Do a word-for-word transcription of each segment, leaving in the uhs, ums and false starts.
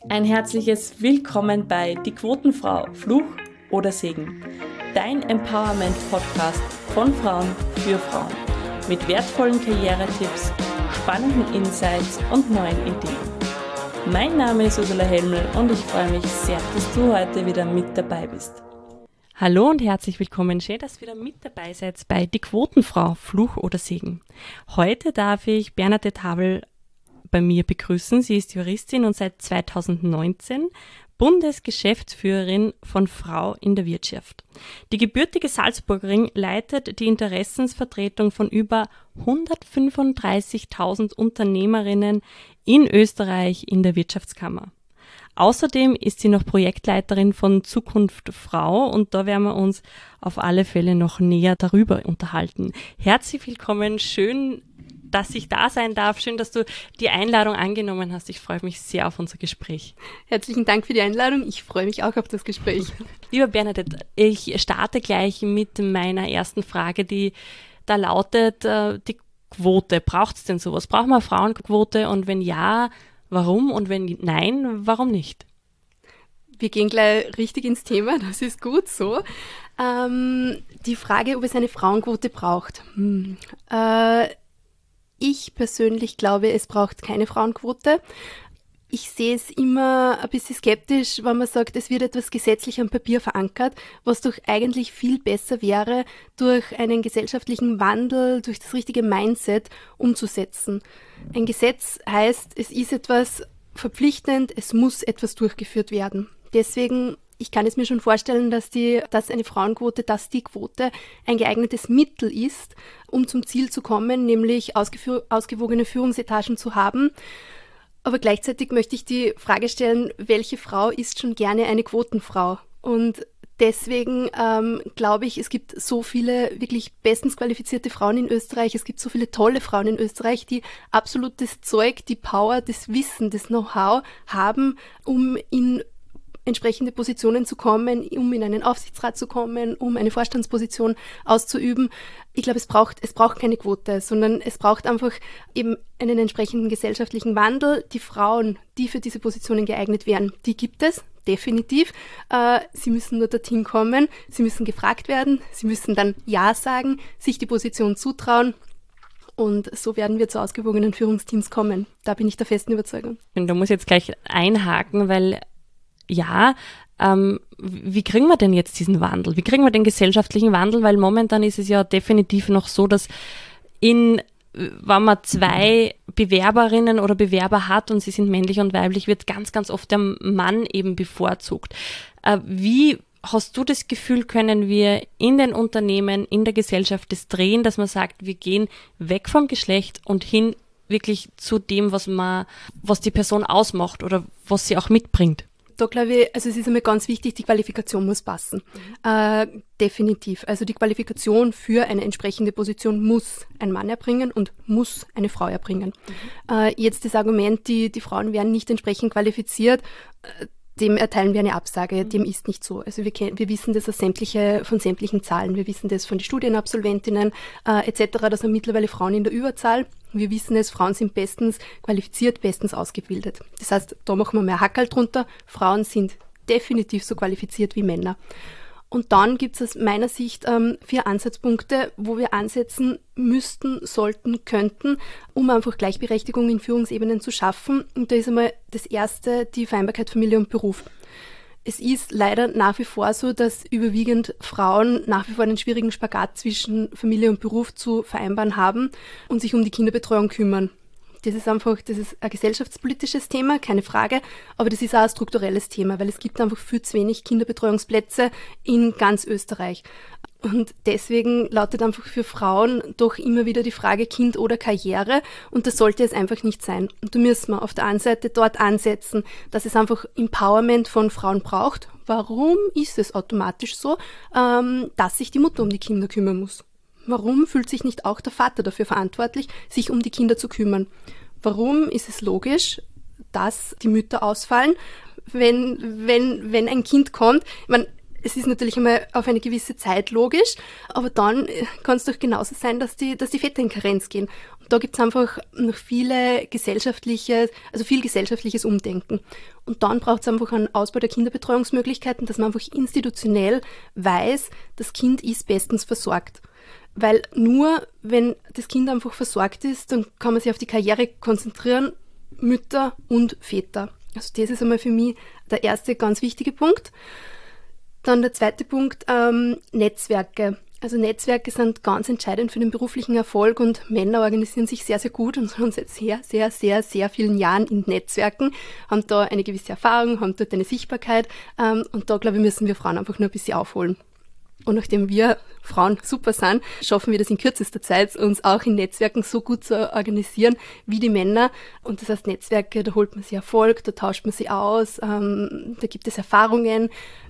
Ein herzliches Willkommen bei Die Quotenfrau, Fluch oder Segen. Dein Empowerment-Podcast von Frauen für Frauen. Mit wertvollen Karrieretipps, spannenden Insights und neuen Ideen. Mein Name ist Ursula Helmel und ich freue mich sehr, dass du heute wieder mit dabei bist. Hallo und herzlich willkommen. Schön, dass ihr wieder mit dabei seid bei Die Quotenfrau, Fluch oder Segen. Heute darf ich Bernadette Havel bei mir begrüßen. Sie ist Juristin und seit zweitausendneunzehn Bundesgeschäftsführerin von Frau in der Wirtschaft. Die gebürtige Salzburgerin leitet die Interessensvertretung von über hundertfünfunddreißigtausend Unternehmerinnen in Österreich in der Wirtschaftskammer. Außerdem ist sie noch Projektleiterin von Zukunft Frau und da werden wir uns auf alle Fälle noch näher darüber unterhalten. Herzlich willkommen, schön, dass ich da sein darf. Schön, dass du die Einladung angenommen hast. Ich freue mich sehr auf unser Gespräch. Herzlichen Dank für die Einladung. Ich freue mich auch auf das Gespräch. Lieber Bernadette, ich starte gleich mit meiner ersten Frage, die da lautet, die Quote. Braucht es denn sowas? Brauchen wir eine Frauenquote? Und wenn ja, warum? Und wenn nein, warum nicht? Wir gehen gleich richtig ins Thema, das ist gut so. Ähm, die Frage, ob es eine Frauenquote braucht. Hm. Äh, ich persönlich glaube, es braucht keine Frauenquote. Ich sehe es immer ein bisschen skeptisch, wenn man sagt, es wird etwas gesetzlich am Papier verankert, was doch eigentlich viel besser wäre, durch einen gesellschaftlichen Wandel, durch das richtige Mindset umzusetzen. Ein Gesetz heißt, es ist etwas verpflichtend, es muss etwas durchgeführt werden. Deswegen, ich kann es mir schon vorstellen, dass, die, dass eine Frauenquote, dass die Quote ein geeignetes Mittel ist, um zum Ziel zu kommen, nämlich ausgefü- ausgewogene Führungsetagen zu haben. Aber gleichzeitig möchte ich die Frage stellen, welche Frau ist schon gerne eine Quotenfrau? Und deswegen ähm, glaube ich, es gibt so viele wirklich bestens qualifizierte Frauen in Österreich. Es gibt so viele tolle Frauen in Österreich, die absolutes Zeug, die Power, das Wissen, das Know-how haben, um in entsprechende Positionen zu kommen, um in einen Aufsichtsrat zu kommen, um eine Vorstandsposition auszuüben. Ich glaube, es braucht, es braucht keine Quote, sondern es braucht einfach eben einen entsprechenden gesellschaftlichen Wandel. Die Frauen, die für diese Positionen geeignet wären, die gibt es. Definitiv. Äh, sie müssen nur dorthin kommen, sie müssen gefragt werden, sie müssen dann Ja sagen, sich die Position zutrauen und so werden wir zu ausgewogenen Führungsteams kommen. Da bin ich der festen Überzeugung. Und da muss ich jetzt gleich einhaken, weil ja, ähm, wie kriegen wir denn jetzt diesen Wandel? Wie kriegen wir den gesellschaftlichen Wandel? Weil momentan ist es ja definitiv noch so, dass in wenn man zwei Bewerberinnen oder Bewerber hat und sie sind männlich und weiblich, wird ganz, ganz oft der Mann eben bevorzugt. Äh, wie hast du das Gefühl, können wir in den Unternehmen, in der Gesellschaft das drehen, dass man sagt, wir gehen weg vom Geschlecht und hin wirklich zu dem, was man, was die Person ausmacht oder was sie auch mitbringt? Da glaube ich, also es ist einmal ganz wichtig, die Qualifikation muss passen. Mhm. Äh, definitiv. Also die Qualifikation für eine entsprechende Position muss ein Mann erbringen und muss eine Frau erbringen. Mhm. Äh, jetzt das Argument, die, die Frauen werden nicht entsprechend qualifiziert, äh, dem erteilen wir eine Absage, dem ist nicht so. Also wir, wir wissen das aus sämtliche, von sämtlichen Zahlen. Wir wissen das von den Studienabsolventinnen äh, et cetera. Da sind mittlerweile Frauen in der Überzahl. Wir wissen es, Frauen sind bestens qualifiziert, bestens ausgebildet. Das heißt, da machen wir mehr Hackerl drunter. Frauen sind definitiv so qualifiziert wie Männer. Und dann gibt es aus meiner Sicht ähm, vier Ansatzpunkte, wo wir ansetzen müssten, sollten, könnten, um einfach Gleichberechtigung in Führungsebenen zu schaffen. Und da ist einmal das erste, die Vereinbarkeit Familie und Beruf. Es ist leider nach wie vor so, dass überwiegend Frauen nach wie vor einen schwierigen Spagat zwischen Familie und Beruf zu vereinbaren haben und sich um die Kinderbetreuung kümmern. Das ist einfach, das ist ein gesellschaftspolitisches Thema, keine Frage, aber das ist auch ein strukturelles Thema, weil es gibt einfach viel zu wenig Kinderbetreuungsplätze in ganz Österreich. Und deswegen lautet einfach für Frauen doch immer wieder die Frage Kind oder Karriere und das sollte es einfach nicht sein. Und da müssen wir auf der einen Seite dort ansetzen, dass es einfach Empowerment von Frauen braucht. Warum ist es automatisch so, ähm, dass sich die Mutter um die Kinder kümmern muss? Warum fühlt sich nicht auch der Vater dafür verantwortlich, sich um die Kinder zu kümmern? Warum ist es logisch, dass die Mütter ausfallen, wenn, wenn, wenn ein Kind kommt? Ich meine, es ist natürlich einmal auf eine gewisse Zeit logisch, aber dann kann es doch genauso sein, dass die, dass die Väter in Karenz gehen. da gibt es einfach noch viele gesellschaftliche, also viel gesellschaftliches Umdenken. Und dann braucht es einfach einen Ausbau der Kinderbetreuungsmöglichkeiten, dass man einfach institutionell weiß, das Kind ist bestens versorgt. Weil nur, wenn das Kind einfach versorgt ist, dann kann man sich auf die Karriere konzentrieren, Mütter und Väter. Also das ist einmal für mich der erste ganz wichtige Punkt. Dann der zweite Punkt, ähm, Netzwerke. Also Netzwerke sind ganz entscheidend für den beruflichen Erfolg und Männer organisieren sich sehr, sehr gut und sind seit sehr, sehr, sehr, sehr vielen Jahren in Netzwerken, haben da eine gewisse Erfahrung, haben dort eine Sichtbarkeit ähm, und da, glaube ich, müssen wir Frauen einfach nur ein bisschen aufholen. Und nachdem wir Frauen super sind, schaffen wir das in kürzester Zeit, uns auch in Netzwerken so gut zu organisieren wie die Männer. Und das heißt, Netzwerke, da holt man sich Erfolg, da tauscht man sich aus, ähm, da gibt es Erfahrungen.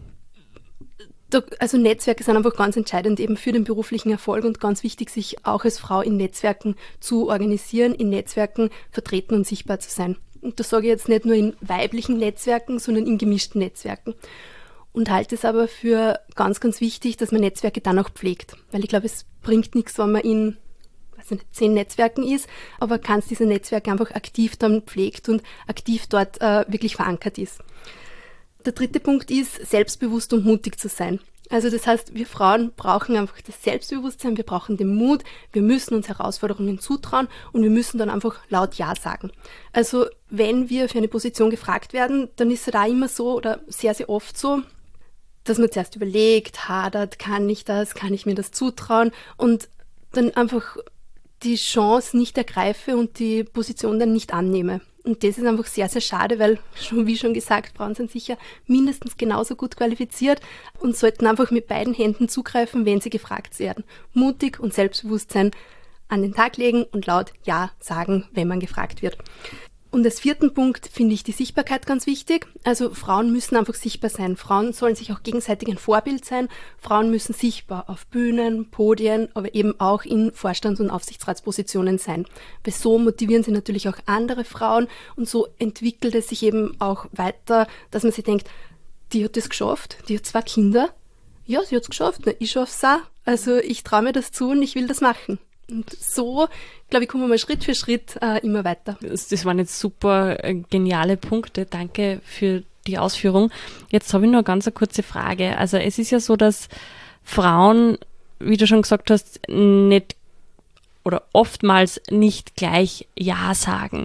Da, also Netzwerke sind einfach ganz entscheidend eben für den beruflichen Erfolg und ganz wichtig, sich auch als Frau in Netzwerken zu organisieren, in Netzwerken vertreten und sichtbar zu sein. Und das sage ich jetzt nicht nur in weiblichen Netzwerken, sondern in gemischten Netzwerken. Und halte es aber für ganz, ganz wichtig, dass man Netzwerke dann auch pflegt. Weil ich glaube, es bringt nichts, wenn man in weiß nicht, zehn Netzwerken ist, aber kann diese Netzwerke einfach aktiv dann pflegt und aktiv dort äh, wirklich verankert ist. Der dritte Punkt ist, selbstbewusst und mutig zu sein. Also das heißt, wir Frauen brauchen einfach das Selbstbewusstsein, wir brauchen den Mut, wir müssen uns Herausforderungen zutrauen und wir müssen dann einfach laut Ja sagen. Also wenn wir für eine Position gefragt werden, dann ist es da immer so oder sehr, sehr oft so, dass man zuerst überlegt, hadert, kann ich das, kann ich mir das zutrauen und dann einfach die Chance nicht ergreife und die Position dann nicht annehme. Und das ist einfach sehr, sehr schade, weil, schon wie schon gesagt, Frauen sind sicher mindestens genauso gut qualifiziert und sollten einfach mit beiden Händen zugreifen, wenn sie gefragt werden. Mutig und Selbstbewusstsein an den Tag legen und laut Ja sagen, wenn man gefragt wird. Und als vierten Punkt finde ich die Sichtbarkeit ganz wichtig. Also Frauen müssen einfach sichtbar sein. Frauen sollen sich auch gegenseitig ein Vorbild sein. Frauen müssen sichtbar auf Bühnen, Podien, aber eben auch in Vorstands- und Aufsichtsratspositionen sein. Weil so motivieren sie natürlich auch andere Frauen und so entwickelt es sich eben auch weiter, dass man sich denkt, die hat das geschafft, die hat zwei Kinder. Ja, sie hat es geschafft, na, ich schaffe es auch. Also ich traue mir das zu und ich will das machen. Und so, glaube ich, kommen wir mal Schritt für Schritt äh, immer weiter. Das, das waren jetzt super äh, geniale Punkte. Danke für die Ausführung. Jetzt habe ich nur eine ganz eine kurze Frage. Also es ist ja so, dass Frauen, wie du schon gesagt hast, nicht oder oftmals nicht gleich Ja sagen.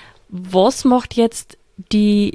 Was macht jetzt die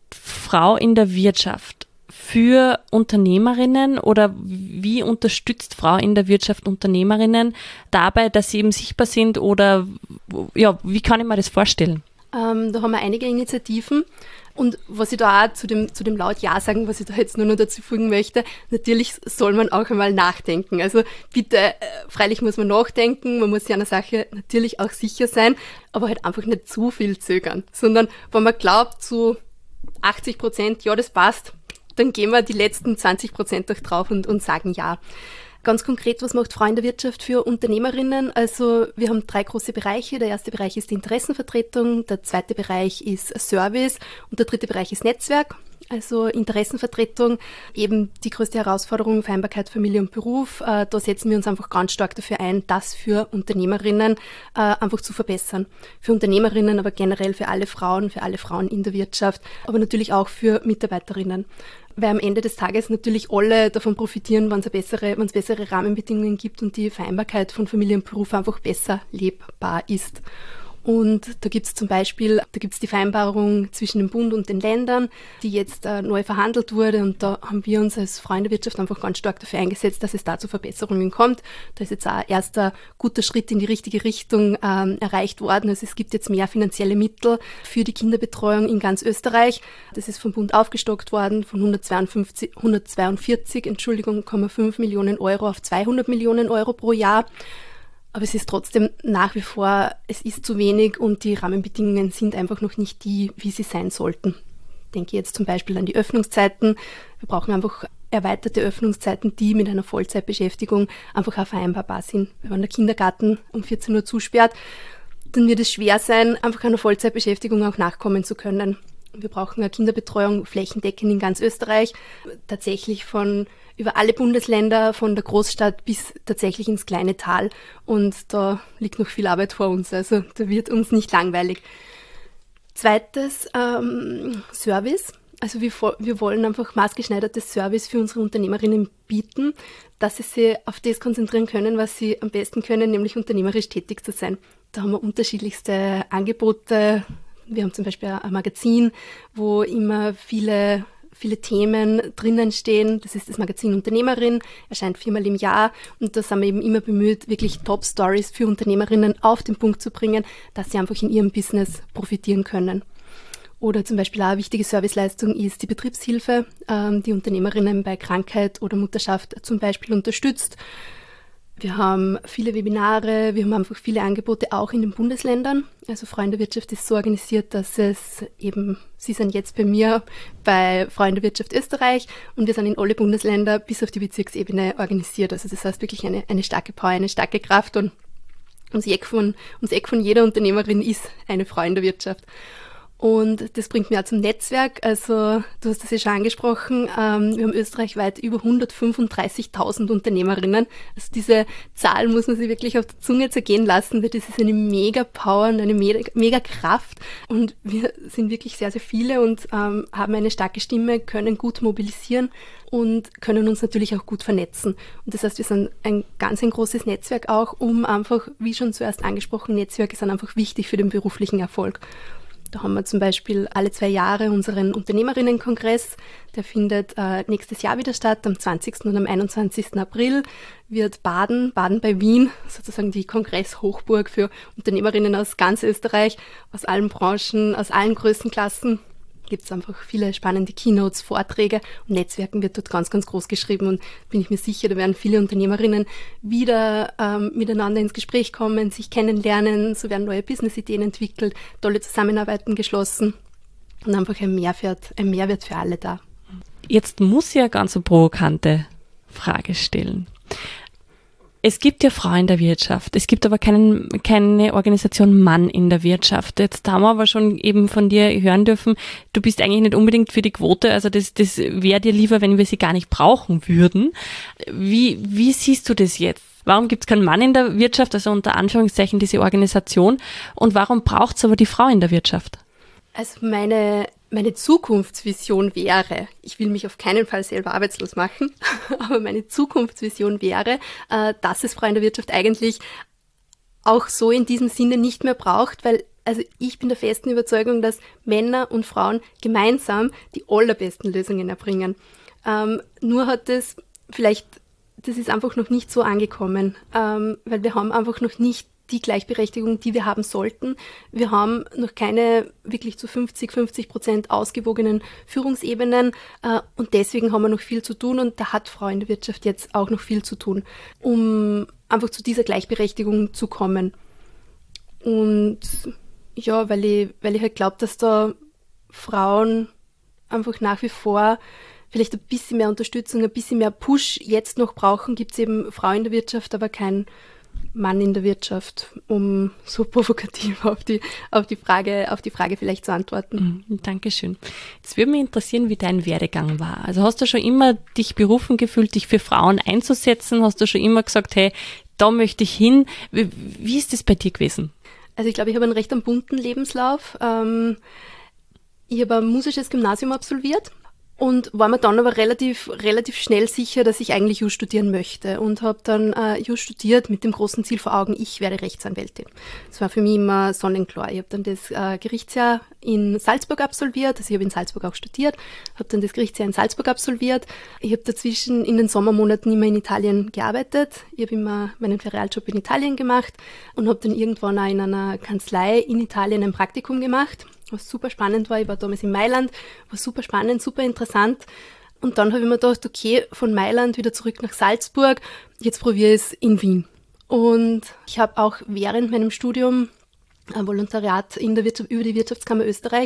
Frau in der Wirtschaft für Unternehmerinnen oder wie unterstützt Frau in der Wirtschaft Unternehmerinnen dabei, dass sie eben sichtbar sind oder ja, wie kann ich mir das vorstellen? Ähm, da haben wir einige Initiativen und was ich da auch zu dem, zu dem laut Ja sagen, was ich da jetzt nur noch dazu fügen möchte, natürlich soll man auch einmal nachdenken. Also bitte, äh, freilich muss man nachdenken, man muss sich einer Sache natürlich auch sicher sein, aber halt einfach nicht zu viel zögern, sondern wenn man glaubt, zu achtzig Prozent, ja, das passt, dann gehen wir die letzten zwanzig Prozent auch drauf und, und sagen Ja. Ganz konkret, was macht Frau in der Wirtschaft für Unternehmerinnen? Also wir haben drei große Bereiche. Der erste Bereich ist die Interessenvertretung, der zweite Bereich ist Service und der dritte Bereich ist Netzwerk. Also Interessenvertretung, eben die größte Herausforderung, Vereinbarkeit Familie und Beruf. Äh, da setzen wir uns einfach ganz stark dafür ein, das für Unternehmerinnen äh, einfach zu verbessern. Für Unternehmerinnen, aber generell für alle Frauen, für alle Frauen in der Wirtschaft, aber natürlich auch für Mitarbeiterinnen. Weil am Ende des Tages natürlich alle davon profitieren, wenn es bessere, wenn es bessere Rahmenbedingungen gibt und die Vereinbarkeit von Familie und Beruf einfach besser lebbar ist. Und da gibt's zum Beispiel, da gibt's die Vereinbarung zwischen dem Bund und den Ländern, die jetzt äh, neu verhandelt wurde. Und da haben wir uns als Frauen der Wirtschaft einfach ganz stark dafür eingesetzt, dass es da zu Verbesserungen kommt. Da ist jetzt auch ein erster guter Schritt in die richtige Richtung ähm, erreicht worden. Also es gibt jetzt mehr finanzielle Mittel für die Kinderbetreuung in ganz Österreich. Das ist vom Bund aufgestockt worden von hundertzweiundfünfzig, hundertzweiundvierzig, Entschuldigung, Komma fünf Millionen Euro auf zweihundert Millionen Euro pro Jahr. Aber es ist trotzdem nach wie vor, es ist zu wenig und die Rahmenbedingungen sind einfach noch nicht die, wie sie sein sollten. Ich denke jetzt zum Beispiel an die Öffnungszeiten. Wir brauchen einfach erweiterte Öffnungszeiten, die mit einer Vollzeitbeschäftigung einfach auch vereinbarbar sind. Wenn der Kindergarten um vierzehn Uhr zusperrt, dann wird es schwer sein, einfach einer Vollzeitbeschäftigung auch nachkommen zu können. Wir brauchen eine Kinderbetreuung flächendeckend in ganz Österreich, tatsächlich von über alle Bundesländer, von der Großstadt bis tatsächlich ins kleine Tal. Und da liegt noch viel Arbeit vor uns, also da wird uns nicht langweilig. Zweites, ähm, Service. Also wir, wir wollen einfach maßgeschneidertes Service für unsere Unternehmerinnen bieten, dass sie sich auf das konzentrieren können, was sie am besten können, nämlich unternehmerisch tätig zu sein. Da haben wir unterschiedlichste Angebote. Wir haben zum Beispiel ein Magazin, wo immer viele, viele Themen drinnen stehen. Das ist das Magazin Unternehmerin, erscheint viermal im Jahr. Und da sind wir eben immer bemüht, wirklich Top-Stories für Unternehmerinnen auf den Punkt zu bringen, dass sie einfach in ihrem Business profitieren können. Oder zum Beispiel auch eine wichtige Serviceleistung ist die Betriebshilfe, ähm, die Unternehmerinnen bei Krankheit oder Mutterschaft zum Beispiel unterstützt. Wir haben viele Webinare, wir haben einfach viele Angebote auch in den Bundesländern. Also Frau in der Wirtschaft ist so organisiert, dass es eben, Sie sind jetzt bei mir bei Frau in der Wirtschaft Österreich und wir sind in alle Bundesländer bis auf die Bezirksebene organisiert. Also das heißt wirklich eine, eine starke Power, eine starke Kraft und ums Eck von, ums Eck von jeder Unternehmerin ist eine Frau in der Wirtschaft. Und das bringt mich auch zum Netzwerk. Also du hast das ja schon angesprochen, ähm, wir haben österreichweit über hundertfünfunddreißigtausend Unternehmerinnen. Also diese Zahl muss man sich wirklich auf der Zunge zergehen lassen, weil das ist eine mega Power und eine mega, mega Kraft. Und wir sind wirklich sehr, sehr viele und ähm, haben eine starke Stimme, können gut mobilisieren und können uns natürlich auch gut vernetzen. Und das heißt, wir sind ein ganz ein großes Netzwerk auch, um einfach, wie schon zuerst angesprochen, Netzwerke sind einfach wichtig für den beruflichen Erfolg. Da haben wir zum Beispiel alle zwei Jahre unseren Unternehmerinnenkongress. Der findet äh, nächstes Jahr wieder statt. Am zwanzigsten und am einundzwanzigsten April wird Baden, Baden bei Wien, sozusagen die Kongress-Hochburg für Unternehmerinnen aus ganz Österreich, aus allen Branchen, aus allen Größenklassen. Gibt es einfach viele spannende Keynotes, Vorträge und Netzwerken wird dort ganz, ganz groß geschrieben und bin ich mir sicher, da werden viele Unternehmerinnen wieder ähm, miteinander ins Gespräch kommen, sich kennenlernen, so werden neue Business-Ideen entwickelt, tolle Zusammenarbeiten geschlossen und einfach ein Mehrwert, ein Mehrwert für alle da. Jetzt muss ich eine ganz provokante Frage stellen. Es gibt ja Frauen in der Wirtschaft, es gibt aber keinen, keine Organisation Mann in der Wirtschaft. Jetzt haben wir aber schon eben von dir hören dürfen, du bist eigentlich nicht unbedingt für die Quote, also das, das wäre dir lieber, wenn wir sie gar nicht brauchen würden. Wie, wie siehst du das jetzt? Warum gibt es keinen Mann in der Wirtschaft, also unter Anführungszeichen diese Organisation, und warum braucht es aber die Frau in der Wirtschaft? Also meine Meine Zukunftsvision wäre, ich will mich auf keinen Fall selber arbeitslos machen, aber meine Zukunftsvision wäre, dass es Frau in der Wirtschaft eigentlich auch so in diesem Sinne nicht mehr braucht, weil also ich bin der festen Überzeugung, dass Männer und Frauen gemeinsam die allerbesten Lösungen erbringen. Ähm, nur hat es vielleicht, das ist einfach noch nicht so angekommen, ähm, weil wir haben einfach noch nicht die Gleichberechtigung, die wir haben sollten. Wir haben noch keine wirklich zu fünfzig, fünfzig Prozent ausgewogenen Führungsebenen äh, und deswegen haben wir noch viel zu tun und da hat Frau in der Wirtschaft jetzt auch noch viel zu tun, um einfach zu dieser Gleichberechtigung zu kommen. Und ja, weil ich, weil ich halt glaube, dass da Frauen einfach nach wie vor vielleicht ein bisschen mehr Unterstützung, ein bisschen mehr Push jetzt noch brauchen, gibt es eben Frau in der Wirtschaft, aber kein Mann in der Wirtschaft, um so provokativ auf die, auf die Frage, auf die Frage vielleicht zu antworten. Mhm, Dankeschön. Jetzt würde mich interessieren, wie dein Werdegang war. Also hast du schon immer dich berufen gefühlt, dich für Frauen einzusetzen? Hast du schon immer gesagt, hey, da möchte ich hin? Wie, wie ist das bei dir gewesen? Also ich glaube, ich habe einen recht bunten Lebenslauf. Ähm, ich habe ein musisches Gymnasium absolviert. Und war mir dann aber relativ, relativ schnell sicher, dass ich eigentlich Jus studieren möchte und habe dann äh, Jus studiert mit dem großen Ziel vor Augen, ich werde Rechtsanwältin. Das war für mich immer sonnenklar. Ich habe dann das äh, Gerichtsjahr in Salzburg absolviert, also ich habe in Salzburg auch studiert, habe dann das Gerichtsjahr in Salzburg absolviert. Ich habe dazwischen in den Sommermonaten immer in Italien gearbeitet. Ich habe immer meinen Ferialjob in Italien gemacht und habe dann irgendwann auch in einer Kanzlei in Italien ein Praktikum gemacht, was super spannend war. Ich war damals in Mailand, war super spannend, super interessant. Und dann habe ich mir gedacht, okay, von Mailand wieder zurück nach Salzburg, jetzt probiere ich es in Wien. Und ich habe auch während meinem Studium ein Volontariat in der Wirtschaft, über die Wirtschaftskammer Österreich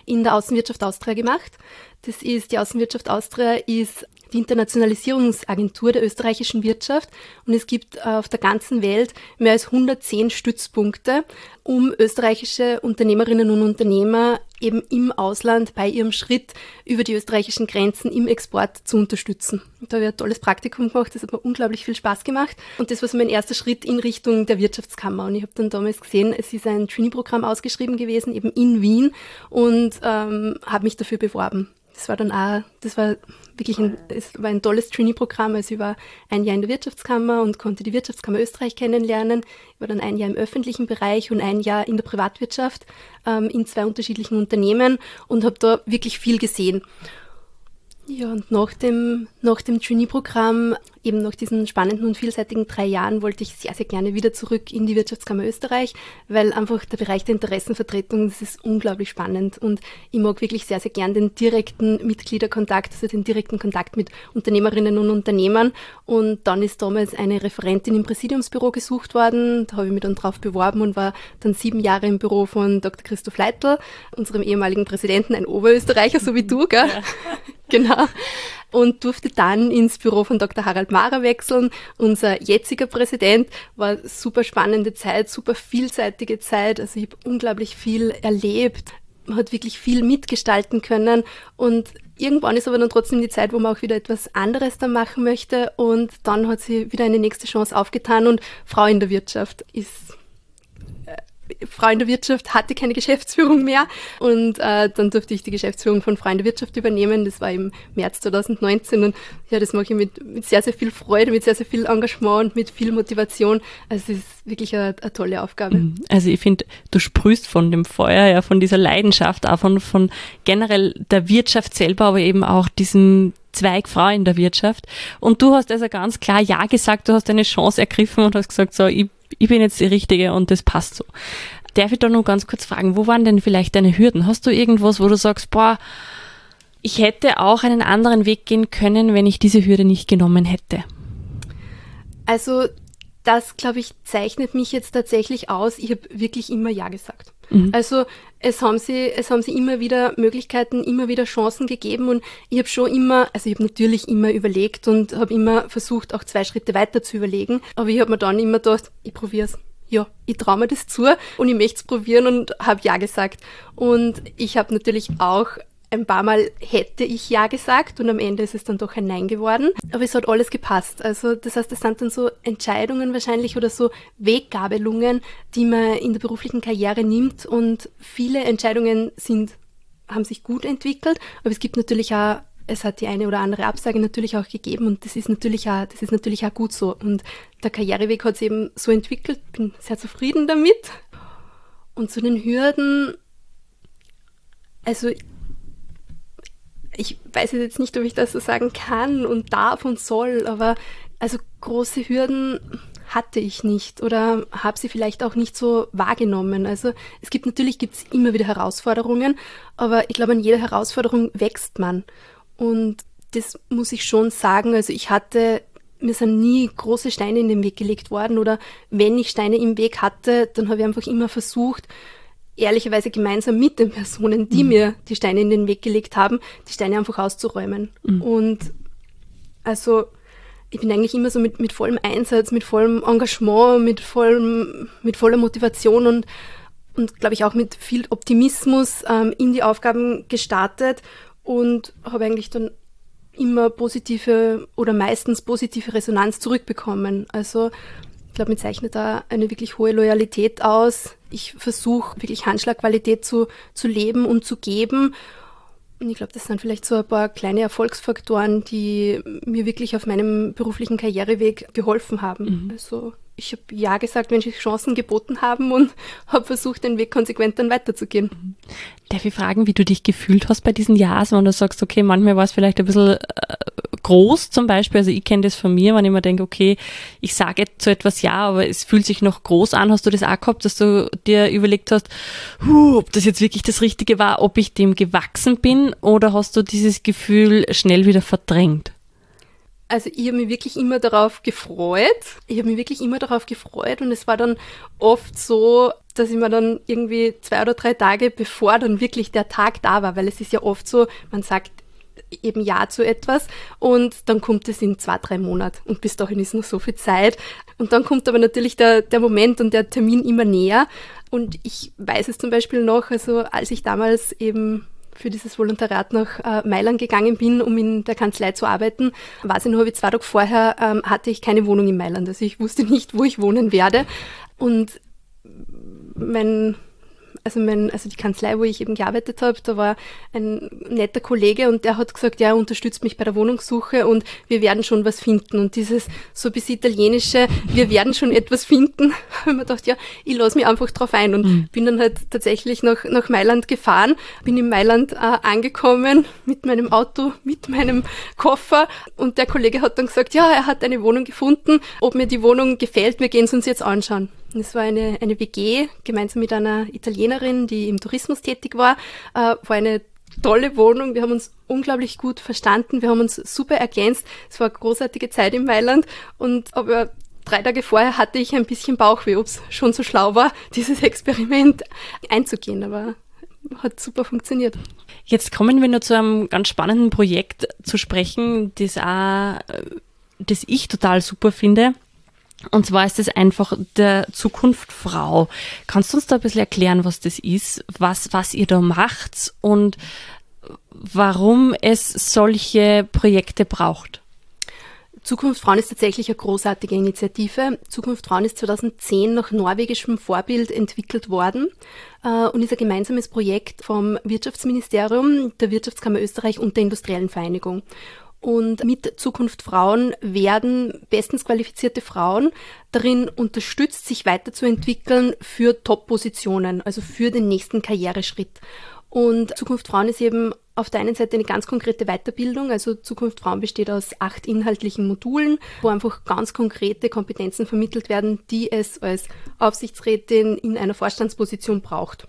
in der Außenwirtschaft Austria gemacht. Das ist, die Außenwirtschaft Austria ist die Internationalisierungsagentur der österreichischen Wirtschaft und es gibt auf der ganzen Welt mehr als hundertzehn Stützpunkte, um österreichische Unternehmerinnen und Unternehmer eben im Ausland bei ihrem Schritt über die österreichischen Grenzen im Export zu unterstützen. Da habe ich ein tolles Praktikum gemacht, das hat mir unglaublich viel Spaß gemacht und das war so mein erster Schritt in Richtung der Wirtschaftskammer und ich habe dann damals gesehen, es ist ein Trainee-Programm ausgeschrieben gewesen, eben in Wien und ähm, habe mich dafür beworben. Das war dann auch, das war wirklich ein, es war ein tolles Trainee-Programm. Also ich war ein Jahr in der Wirtschaftskammer und konnte die Wirtschaftskammer Österreich kennenlernen. Ich war dann ein Jahr im öffentlichen Bereich und ein Jahr in der Privatwirtschaft ähm, in zwei unterschiedlichen Unternehmen und habe da wirklich viel gesehen. Ja, und nach dem, nach dem Trainee-Programm, eben nach diesen spannenden und vielseitigen drei Jahren, wollte ich sehr, sehr gerne wieder zurück in die Wirtschaftskammer Österreich, weil einfach der Bereich der Interessenvertretung, das ist unglaublich spannend und ich mag wirklich sehr, sehr gern den direkten Mitgliederkontakt, also den direkten Kontakt mit Unternehmerinnen und Unternehmern und dann ist damals eine Referentin im Präsidiumsbüro gesucht worden, da habe ich mich dann drauf beworben und war dann sieben Jahre im Büro von Doktor Christoph Leitl, unserem ehemaligen Präsidenten, ein Oberösterreicher, so wie du, gell? Ja. Genau. Und durfte dann ins Büro von Doktor Harald Mahrer wechseln. Unser jetziger Präsident war super spannende Zeit, super vielseitige Zeit. Also ich habe unglaublich viel erlebt. Man hat wirklich viel mitgestalten können. Und irgendwann ist aber dann trotzdem die Zeit, wo man auch wieder etwas anderes dann machen möchte. Und dann hat sie wieder eine nächste Chance aufgetan. Und Frau in der Wirtschaft ist... Frau in der Wirtschaft hatte keine Geschäftsführung mehr und äh, dann durfte ich die Geschäftsführung von Frau in der Wirtschaft übernehmen. Das war im März zwanzig neunzehn und ja, das mache ich mit, mit sehr, sehr viel Freude, mit sehr, sehr viel Engagement und mit viel Motivation. Also es ist wirklich eine, eine tolle Aufgabe. Also ich finde, du sprühst von dem Feuer, ja, von dieser Leidenschaft, auch von, von generell der Wirtschaft selber, aber eben auch diesem Zweig Frau in der Wirtschaft. Und du hast also ganz klar Ja gesagt, du hast eine Chance ergriffen und hast gesagt, so, ich ich bin jetzt die Richtige und das passt so. Darf ich da nur ganz kurz fragen, wo waren denn vielleicht deine Hürden? Hast du irgendwas, wo du sagst, boah, ich hätte auch einen anderen Weg gehen können, wenn ich diese Hürde nicht genommen hätte? Also das, glaube ich, zeichnet mich jetzt tatsächlich aus. Ich habe wirklich immer Ja gesagt. Mhm. Also es haben sie, es haben sie immer wieder Möglichkeiten, immer wieder Chancen gegeben und ich habe schon immer, also ich habe natürlich immer überlegt und habe immer versucht, auch zwei Schritte weiter zu überlegen, aber ich habe mir dann immer gedacht, ich probiere es. Ja, ich traue mir das zu und ich möchte es probieren und habe Ja gesagt. Und ich habe natürlich auch ein paar Mal hätte ich Ja gesagt und am Ende ist es dann doch ein Nein geworden. Aber es hat alles gepasst. Also das heißt, es sind dann so Entscheidungen wahrscheinlich oder so Weggabelungen, die man in der beruflichen Karriere nimmt und viele Entscheidungen sind, haben sich gut entwickelt, aber es gibt natürlich auch, es hat die eine oder andere Absage natürlich auch gegeben und das ist natürlich auch, das ist natürlich auch gut so. Und der Karriereweg hat sich eben so entwickelt, bin sehr zufrieden damit. Und zu den Hürden, also ich weiß jetzt nicht, ob ich das so sagen kann und darf und soll, aber also große Hürden hatte ich nicht oder habe sie vielleicht auch nicht so wahrgenommen. Also es gibt natürlich gibt's immer wieder Herausforderungen, aber ich glaube, an jeder Herausforderung wächst man. Und das muss ich schon sagen. Also ich hatte, mir sind nie große Steine in den Weg gelegt worden oder wenn ich Steine im Weg hatte, dann habe ich einfach immer versucht, ehrlicherweise gemeinsam mit den Personen, die mhm. mir die Steine in den Weg gelegt haben, die Steine einfach auszuräumen. Mhm. Und also ich bin eigentlich immer so mit, mit vollem Einsatz, mit vollem Engagement, mit vollem, mit voller Motivation und, und glaube ich auch mit viel Optimismus ähm, in die Aufgaben gestartet und habe eigentlich dann immer positive oder meistens positive Resonanz zurückbekommen. Also ich glaube, mir zeichnet da eine wirklich hohe Loyalität aus. Ich versuche wirklich Handschlagqualität zu, zu leben und zu geben. Und ich glaube, das sind vielleicht so ein paar kleine Erfolgsfaktoren, die mir wirklich auf meinem beruflichen Karriereweg geholfen haben. Mhm. Also ich habe Ja gesagt, wenn sich Chancen geboten haben und habe versucht, den Weg konsequent dann weiterzugehen. Mhm. Darf ich fragen, wie du dich gefühlt hast bei diesen Ja's, wenn du sagst, okay, manchmal war es vielleicht ein bisschen äh, groß zum Beispiel, also ich kenne das von mir, wenn ich mir denke, okay, ich sage jetzt zu etwas Ja, aber es fühlt sich noch groß an. Hast du das auch gehabt, dass du dir überlegt hast, huh, ob das jetzt wirklich das Richtige war, ob ich dem gewachsen bin oder hast du dieses Gefühl schnell wieder verdrängt? Also ich habe mich wirklich immer darauf gefreut. Ich habe mich wirklich immer darauf gefreut und es war dann oft so, dass ich mir dann irgendwie zwei oder drei Tage bevor dann wirklich der Tag da war, weil es ist ja oft so, man sagt eben Ja zu etwas und dann kommt es in zwei, drei Monaten und bis dahin ist noch so viel Zeit. Und dann kommt aber natürlich der, der Moment und der Termin immer näher und ich weiß es zum Beispiel noch, also als ich damals eben für dieses Volontariat nach äh, Mailand gegangen bin, um in der Kanzlei zu arbeiten, war es noch, habe ich zwei Tage vorher, ähm, hatte ich keine Wohnung in Mailand. Also ich wusste nicht, wo ich wohnen werde. Und mein, also mein, also die Kanzlei, wo ich eben gearbeitet habe, da war ein netter Kollege und der hat gesagt, ja, er unterstützt mich bei der Wohnungssuche und wir werden schon was finden. Und dieses so bis italienische, wir werden schon etwas finden, habe ich mir gedacht, ja, ich lasse mich einfach drauf ein und mhm. bin dann halt tatsächlich nach, nach Mailand gefahren, bin in Mailand äh, angekommen mit meinem Auto, mit meinem Koffer und der Kollege hat dann gesagt, ja, er hat eine Wohnung gefunden, ob mir die Wohnung gefällt, wir gehen es uns jetzt anschauen. Es war eine, eine W G, gemeinsam mit einer Italienerin, die im Tourismus tätig war. Äh, war eine tolle Wohnung. Wir haben uns unglaublich gut verstanden. Wir haben uns super ergänzt. Es war eine großartige Zeit in Mailand. Und aber drei Tage vorher hatte ich ein bisschen Bauchweh, ob es schon so schlau war, dieses Experiment einzugehen. Aber hat super funktioniert. Jetzt kommen wir nur zu einem ganz spannenden Projekt zu sprechen, das auch, das ich total super finde. Und zwar ist es einfach der Zukunft Frau. Kannst du uns da ein bisschen erklären, was das ist, was, was ihr da macht und warum es solche Projekte braucht? Zukunft Frauen ist tatsächlich eine großartige Initiative. Zukunft Frauen ist zweitausendzehn nach norwegischem Vorbild entwickelt worden äh, und ist ein gemeinsames Projekt vom Wirtschaftsministerium, der Wirtschaftskammer Österreich und der Industriellen Vereinigung. Und mit Zukunft Frauen werden bestens qualifizierte Frauen darin unterstützt, sich weiterzuentwickeln für Top-Positionen, also für den nächsten Karriereschritt. Und Zukunft Frauen ist eben auf der einen Seite eine ganz konkrete Weiterbildung, also Zukunft Frauen besteht aus acht inhaltlichen Modulen, wo einfach ganz konkrete Kompetenzen vermittelt werden, die es als Aufsichtsrätin in einer Vorstandsposition braucht.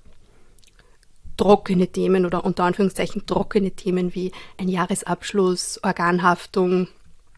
Trockene Themen oder unter Anführungszeichen trockene Themen wie ein Jahresabschluss, Organhaftung,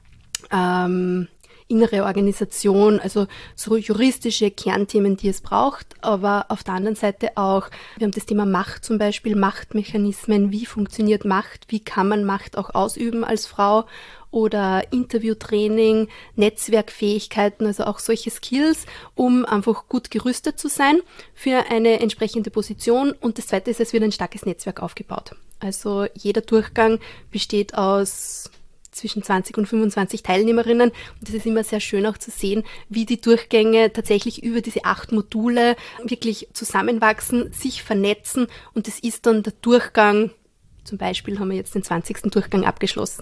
ähm, innere Organisation, also so juristische Kernthemen, die es braucht, aber auf der anderen Seite auch, wir haben das Thema Macht zum Beispiel, Machtmechanismen, wie funktioniert Macht, wie kann man Macht auch ausüben als Frau oder Interviewtraining, Netzwerkfähigkeiten, also auch solche Skills, um einfach gut gerüstet zu sein für eine entsprechende Position. Und das Zweite ist, es wird ein starkes Netzwerk aufgebaut. Also jeder Durchgang besteht aus zwischen zwanzig und fünfundzwanzig Teilnehmerinnen. Und das ist immer sehr schön auch zu sehen, wie die Durchgänge tatsächlich über diese acht Module wirklich zusammenwachsen, sich vernetzen. Und das ist dann der Durchgang, zum Beispiel haben wir jetzt den zwanzigsten Durchgang abgeschlossen.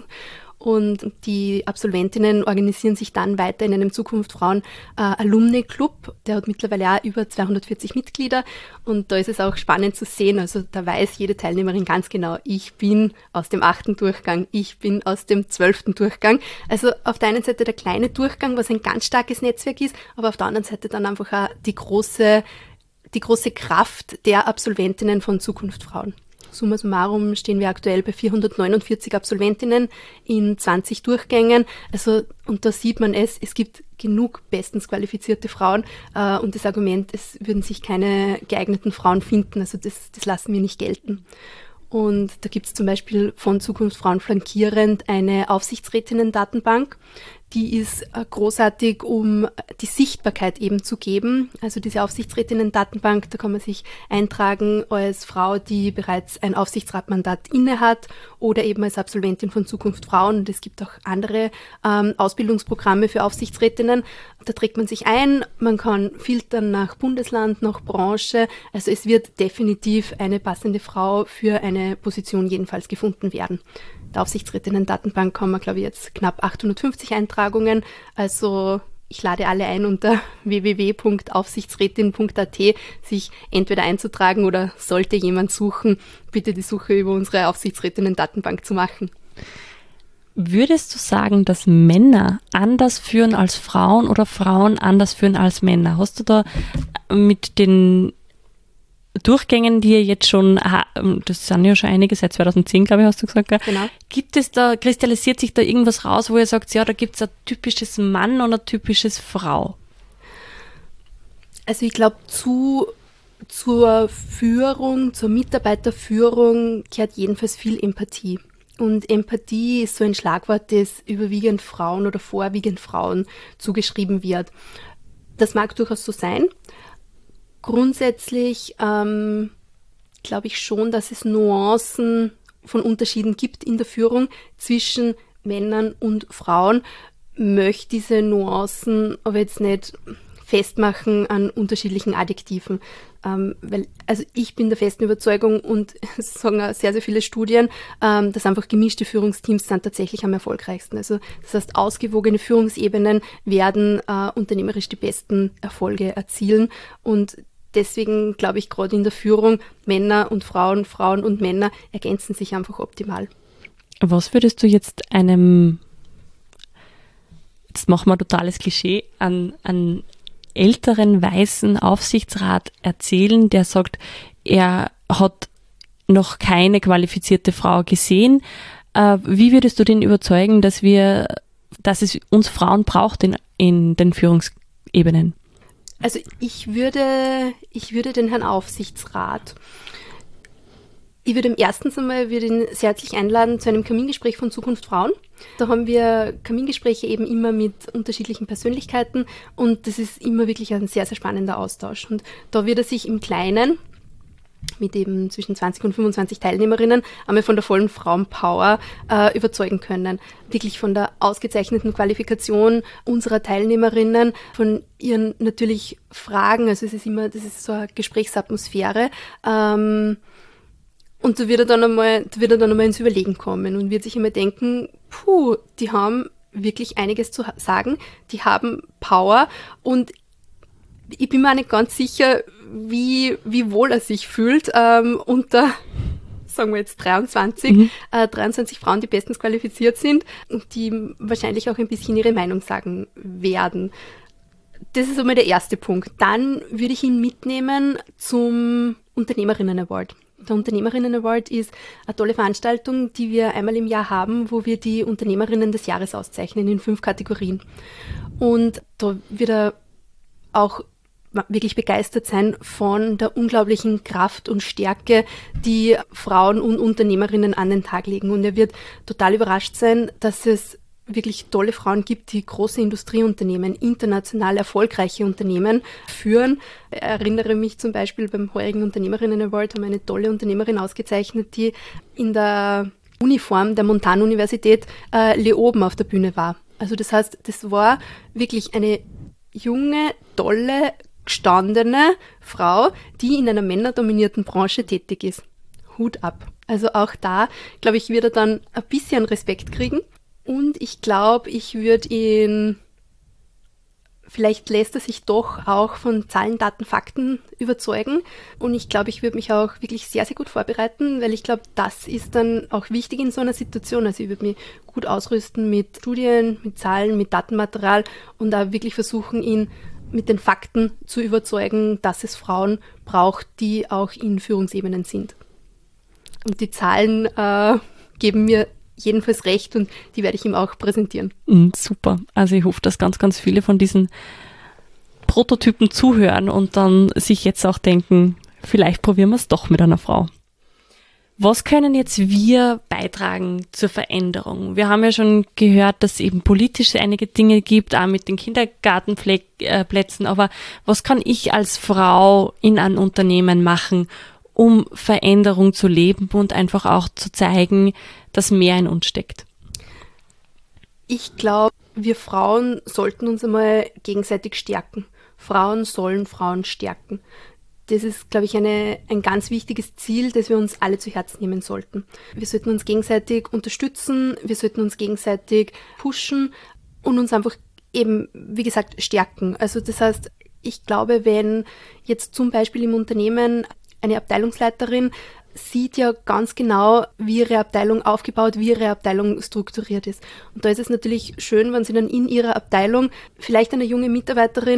Und die Absolventinnen organisieren sich dann weiter in einem Zukunft Frauen äh, Alumni Club. Der hat mittlerweile auch über zweihundertvierzig Mitglieder. Und da ist es auch spannend zu sehen. Also da weiß jede Teilnehmerin ganz genau, ich bin aus dem achten Durchgang, ich bin aus dem zwölften Durchgang. Also auf der einen Seite der kleine Durchgang, was ein ganz starkes Netzwerk ist, aber auf der anderen Seite dann einfach auch die große, die große Kraft der Absolventinnen von Zukunft Frauen. Summa summarum stehen wir aktuell bei vierhundertneunundvierzig Absolventinnen in zwanzig Durchgängen. Also, und da sieht man es, es gibt genug bestens qualifizierte Frauen äh, und das Argument, es würden sich keine geeigneten Frauen finden, also das, das lassen wir nicht gelten. Und da gibt es zum Beispiel von Zukunft Frauen flankierend eine Aufsichtsrätinnen-Datenbank. Die ist großartig, um die Sichtbarkeit eben zu geben. Also diese Aufsichtsrätinnen-Datenbank, da kann man sich eintragen als Frau, die bereits ein Aufsichtsratmandat inne hat oder eben als Absolventin von Zukunft Frauen. Und es gibt auch andere ähm, Ausbildungsprogramme für Aufsichtsrätinnen. Da trägt man sich ein, man kann filtern nach Bundesland, nach Branche. Also es wird definitiv eine passende Frau für eine Position jedenfalls gefunden werden. Der Aufsichtsrätinnen-Datenbank haben wir, glaube ich, jetzt knapp achthundertfünfzig Eintragungen. Also ich lade alle ein, unter w w w punkt aufsichtsrätin punkt a t sich entweder einzutragen oder sollte jemand suchen, bitte die Suche über unsere Aufsichtsrätinnen-Datenbank zu machen. Würdest du sagen, dass Männer anders führen als Frauen oder Frauen anders führen als Männer? Hast du da mit den Durchgängen, die ihr jetzt schon, das sind ja schon einige, seit zweitausendzehn, glaube ich, hast du gesagt, gell? Genau. Gibt es da, kristallisiert sich da irgendwas raus, wo ihr sagt, ja, da gibt es ein typisches Mann und ein typisches Frau? Also ich glaube, zu, zur Führung, zur Mitarbeiterführung gehört jedenfalls viel Empathie. Und Empathie ist so ein Schlagwort, das überwiegend Frauen oder vorwiegend Frauen zugeschrieben wird. Das mag durchaus so sein. Grundsätzlich ähm, glaube ich schon, dass es Nuancen von Unterschieden gibt in der Führung zwischen Männern und Frauen. Möchte diese Nuancen aber jetzt nicht festmachen an unterschiedlichen Adjektiven. Ähm, weil, also ich bin der festen Überzeugung und es sagen auch sehr, sehr viele Studien, ähm, dass einfach gemischte Führungsteams sind tatsächlich am erfolgreichsten. Also das heißt, ausgewogene Führungsebenen werden äh, unternehmerisch die besten Erfolge erzielen und deswegen glaube ich, gerade in der Führung, Männer und Frauen, Frauen und Männer ergänzen sich einfach optimal. Was würdest du jetzt einem, jetzt machen wir ein totales Klischee, an, an älteren weißen Aufsichtsrat erzählen, der sagt, er hat noch keine qualifizierte Frau gesehen. Äh, wie würdest du den überzeugen, dass wir, dass es uns Frauen braucht in, in den Führungsebenen? Also ich würde, ich würde den Herrn Aufsichtsrat, ich würde ihm erstens einmal würde ihn sehr herzlich einladen zu einem Kamingespräch von Zukunft Frauen. Da haben wir Kamingespräche eben immer mit unterschiedlichen Persönlichkeiten und das ist immer wirklich ein sehr, sehr spannender Austausch. Und da wird er sich im Kleinen mit eben zwischen zwanzig und fünfundzwanzig Teilnehmerinnen einmal von der vollen Frauenpower äh, überzeugen können. Wirklich von der ausgezeichneten Qualifikation unserer Teilnehmerinnen, von ihren natürlich Fragen, also es ist immer, das ist so eine Gesprächsatmosphäre, ähm, und da wird er dann einmal, da wird er dann einmal ins Überlegen kommen und wird sich einmal denken, puh, die haben wirklich einiges zu sagen, die haben Power und ich bin mir auch nicht ganz sicher, wie, wie wohl er sich fühlt ähm, unter, sagen wir jetzt dreiundzwanzig, mhm. äh, dreiundzwanzig Frauen, die bestens qualifiziert sind und die wahrscheinlich auch ein bisschen ihre Meinung sagen werden. Das ist einmal der erste Punkt. Dann würde ich ihn mitnehmen zum Unternehmerinnen-Award. Der Unternehmerinnen-Award ist eine tolle Veranstaltung, die wir einmal im Jahr haben, wo wir die Unternehmerinnen des Jahres auszeichnen in fünf Kategorien. Und da wird er auch wirklich begeistert sein von der unglaublichen Kraft und Stärke, die Frauen und Unternehmerinnen an den Tag legen. Und er wird total überrascht sein, dass es wirklich tolle Frauen gibt, die große Industrieunternehmen, international erfolgreiche Unternehmen führen. Ich erinnere mich zum Beispiel beim heurigen Unternehmerinnen-Award haben wir eine tolle Unternehmerin ausgezeichnet, die in der Uniform der Montanuniversität äh, Leoben auf der Bühne war. Also das heißt, das war wirklich eine junge, tolle, gestandene Frau, die in einer männerdominierten Branche tätig ist. Hut ab. Also auch da, glaube ich, wird er dann ein bisschen Respekt kriegen. Und ich glaube, ich würde ihn, vielleicht lässt er sich doch auch von Zahlen, Daten, Fakten überzeugen. Und ich glaube, ich würde mich auch wirklich sehr, sehr gut vorbereiten, weil ich glaube, das ist dann auch wichtig in so einer Situation. Also ich würde mich gut ausrüsten mit Studien, mit Zahlen, mit Datenmaterial und da wirklich versuchen, ihn mit den Fakten zu überzeugen, dass es Frauen braucht, die auch in Führungsebenen sind. Und die Zahlen äh, geben mir jedenfalls recht und die werde ich ihm auch präsentieren. Mm, super. Also ich hoffe, dass ganz, ganz viele von diesen Prototypen zuhören und dann sich jetzt auch denken, vielleicht probieren wir es doch mit einer Frau. Was können jetzt wir beitragen zur Veränderung? Wir haben ja schon gehört, dass es eben politisch einige Dinge gibt, auch mit den Kindergartenplätzen, aber was kann ich als Frau in einem Unternehmen machen, um Veränderung zu leben und einfach auch zu zeigen, dass mehr in uns steckt? Ich glaube, wir Frauen sollten uns einmal gegenseitig stärken. Frauen sollen Frauen stärken. Das ist, glaube ich, eine, ein ganz wichtiges Ziel, das wir uns alle zu Herzen nehmen sollten. Wir sollten uns gegenseitig unterstützen, wir sollten uns gegenseitig pushen und uns einfach eben, wie gesagt, stärken. Also das heißt, ich glaube, wenn jetzt zum Beispiel im Unternehmen eine Abteilungsleiterin sieht ja ganz genau, wie ihre Abteilung aufgebaut, wie ihre Abteilung strukturiert ist. Und da ist es natürlich schön, wenn sie dann in ihrer Abteilung vielleicht eine junge Mitarbeiterin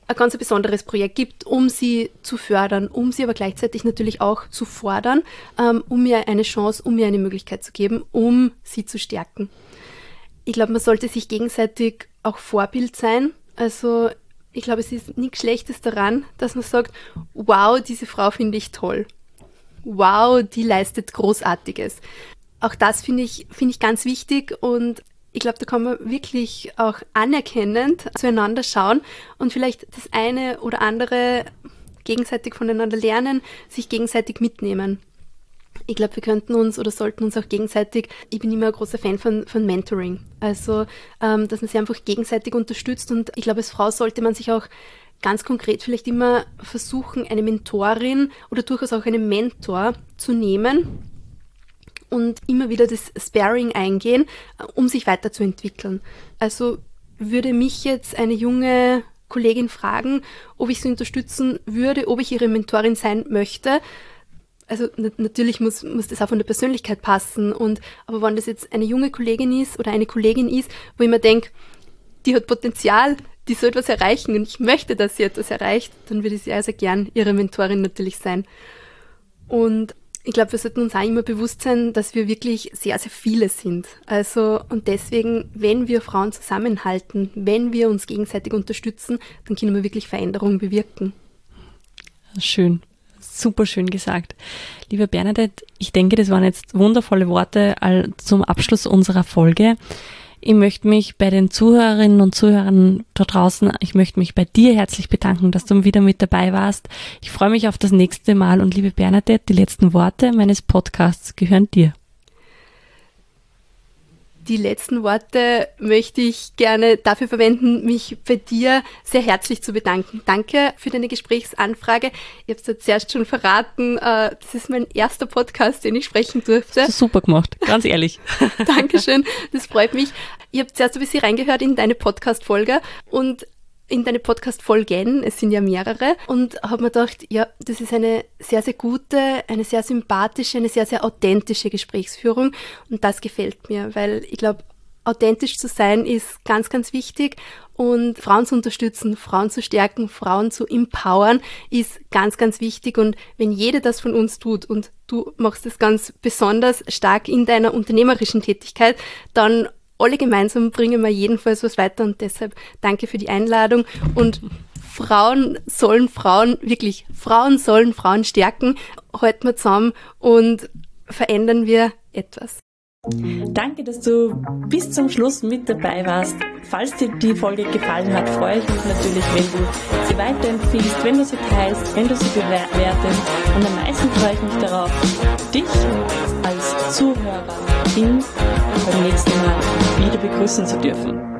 ein ganz besonderes Projekt gibt, um sie zu fördern, um sie aber gleichzeitig natürlich auch zu fordern, ähm, um mir eine Chance, um mir eine Möglichkeit zu geben, um sie zu stärken. Ich glaube, man sollte sich gegenseitig auch Vorbild sein. Also ich glaube, es ist nichts Schlechtes daran, dass man sagt, wow, diese Frau finde ich toll. Wow, die leistet Großartiges. Auch das finde ich, finde ich ganz wichtig und ich glaube, da kann man wirklich auch anerkennend zueinander schauen und vielleicht das eine oder andere gegenseitig voneinander lernen, sich gegenseitig mitnehmen. Ich glaube, wir könnten uns oder sollten uns auch gegenseitig, ich bin immer ein großer Fan von, von Mentoring, also ähm, dass man sich einfach gegenseitig unterstützt und ich glaube, als Frau sollte man sich auch ganz konkret vielleicht immer versuchen, eine Mentorin oder durchaus auch einen Mentor zu nehmen, und immer wieder das Sparring eingehen, um sich weiterzuentwickeln. Also würde mich jetzt eine junge Kollegin fragen, ob ich sie unterstützen würde, ob ich ihre Mentorin sein möchte. Also n- natürlich muss, muss das auch von der Persönlichkeit passen. Und, aber wenn das jetzt eine junge Kollegin ist oder eine Kollegin ist, wo ich mir denke, die hat Potenzial, die soll etwas erreichen und ich möchte, dass sie etwas erreicht, dann würde ich sehr, sehr gern ihre Mentorin natürlich sein. Und ich glaube, wir sollten uns auch immer bewusst sein, dass wir wirklich sehr, sehr viele sind. Also, und deswegen, wenn wir Frauen zusammenhalten, wenn wir uns gegenseitig unterstützen, dann können wir wirklich Veränderungen bewirken. Schön. Super schön gesagt. Liebe Bernadette, ich denke, das waren jetzt wundervolle Worte zum Abschluss unserer Folge. Ich möchte mich bei den Zuhörerinnen und Zuhörern da draußen, ich möchte mich bei dir herzlich bedanken, dass du wieder mit dabei warst. Ich freue mich auf das nächste Mal und liebe Bernadette, die letzten Worte meines Podcasts gehören dir. Die letzten Worte möchte ich gerne dafür verwenden, mich bei dir sehr herzlich zu bedanken. Danke für deine Gesprächsanfrage. Ich habe es ja zuerst schon verraten, äh, das ist mein erster Podcast, den ich sprechen durfte. Das hast du super gemacht, ganz ehrlich. Dankeschön, das freut mich. Ich habe zuerst ein bisschen reingehört in deine Podcast-Folge und in deine Podcast-Folgen, es sind ja mehrere, und habe mir gedacht, ja, das ist eine sehr, sehr gute, eine sehr sympathische, eine sehr, sehr authentische Gesprächsführung und das gefällt mir, weil ich glaube, authentisch zu sein ist ganz, ganz wichtig und Frauen zu unterstützen, Frauen zu stärken, Frauen zu empowern ist ganz, ganz wichtig und wenn jede das von uns tut und du machst es ganz besonders stark in deiner unternehmerischen Tätigkeit, dann alle gemeinsam bringen wir jedenfalls was weiter und deshalb danke für die Einladung und Frauen sollen Frauen, wirklich, Frauen sollen Frauen stärken, halten wir zusammen und verändern wir etwas. Danke, dass du bis zum Schluss mit dabei warst. Falls dir die Folge gefallen hat, freue ich mich natürlich, wenn du sie weiterempfiehlst, wenn du sie teilst, wenn du sie bewertest und am meisten freue ich mich darauf, dich als Zuhörerin beim nächsten Mal wieder begrüßen zu dürfen.